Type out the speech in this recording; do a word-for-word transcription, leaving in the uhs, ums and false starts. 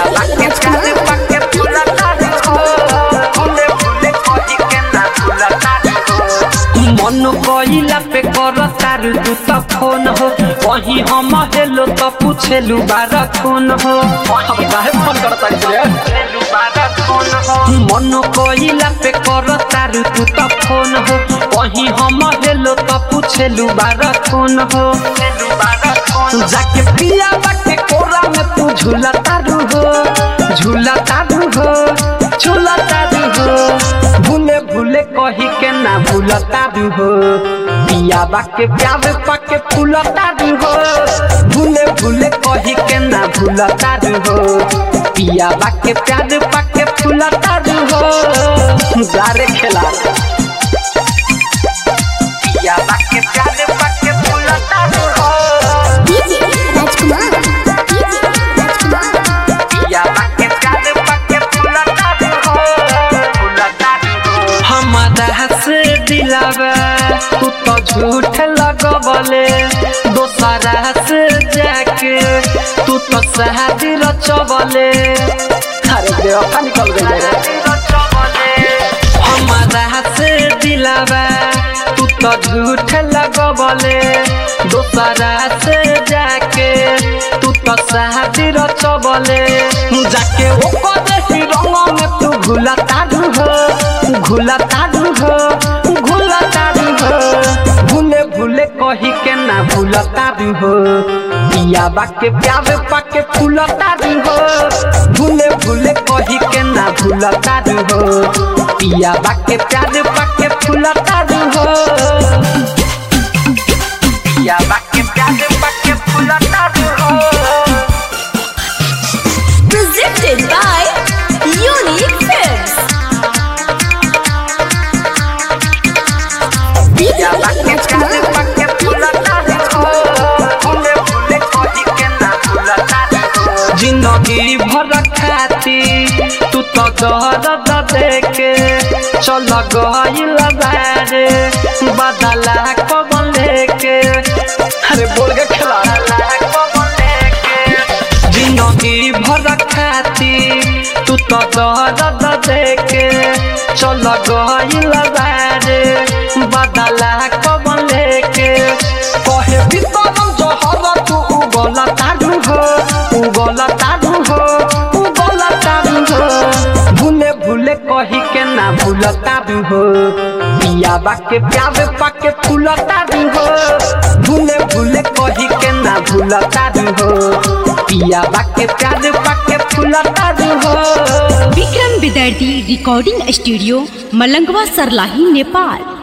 बाके प्यार पाके फुलता हो भूले भूले कही के ना भूलता हो मन कइला पे कर तारू तू त फोन हो कहीं हम हेलो त पूछेलु बार कौन हो हम काहे फोन करता रे हेलो बार कौन हो मन कइला पे कर तारू तू त फोन हो कहीं हम हेलो त पूछेलु बार कौन हो हेलो बार कौन जाके पिया बाटे कोरा में तू झूला तारू हो झूला तारू हो झूला तारू हो भूले भूले कही के ना भूला तारू हो पिया बाके प्यार पाके फूला तारू हो भूले भूले कही के ना भूला तारू हो पिया बाके प्यार पाके फूला तारू हो गारे खेला पिया बाके प्यार पाके फूला तारू हो डीजे राजकुमार डीजे राजकुमार पिया बाके प्यार पाके फूला तारू हो फूला तारू हो हमारा से दिलावा तू तो झूठ लगवले दोसरा से जाके तू तो शादी रचवले अरे बेवफा निकल गई रे हमारा से दिलावा तू तो झूठ लगवले दोसरा से जाके तू तो शादी रचवले जाके ओकर ही रंग में तू घुला तारू हो घुला तारू हो घुला तारू हो भूले भूले कही के ना भूला तारू हो पिया बाके प्यार पाके फूला तारू हो भूले भूले कही के ना भूला तारू हो पिया बाके प्यार पाके फूला तारू हो पिया बाके प्यार पाके फूला तारू हो presented by Unique Films DJ Rajkumar पाके फूला तारू हो भूले भूले कही के ना भूला तारू हो जिंदगी भर खाती तू तो जहर देके चल गइल बारे बदला कबन लेके अरे बोल के खिला जिंदगी भर खाती तू तो जहर देके चल गइल बारे बदला कबन लेके कहे भीतरम जहर तू उगल तारू हो उगल तारू हो उगल तारू हो भूले भूले कही के ना भूला तारू हो पिया बाके प्यार पाके फूला तारू हो भूले भूले कही के ना भूला तारू हो पिया बाके प्यार पाके फूला तारू हो विक्रम विद्यार्थी रिकॉर्डिंग स्टूडियो मलंगवा सरलाही नेपाल।